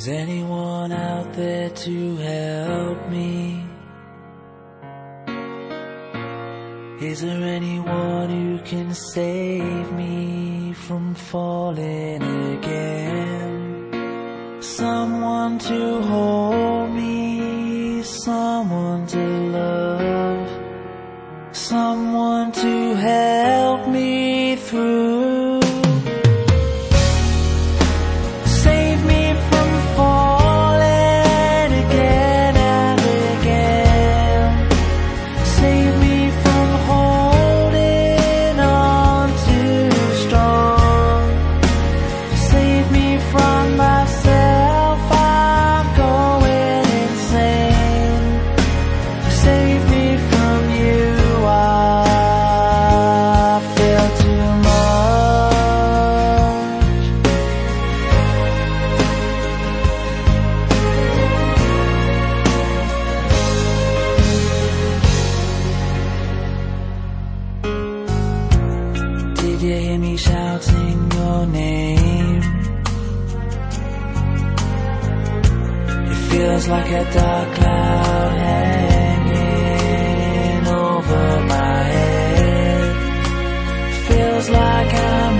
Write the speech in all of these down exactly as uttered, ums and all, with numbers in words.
Is anyone out there to help me? Is there anyone who can save me from falling again? Someone to hold me, someone to love, someone to help me through. Save me from falling again and again. Save me from holding on too strong. Save me from myself, I'm going insane. Save me from you, I feel too much. Did you hear me shouting your name? It feels like a dark cloud hanging over my head. Feels like I'm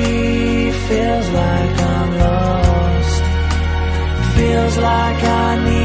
empty, feels like I'm lost. Feels like I need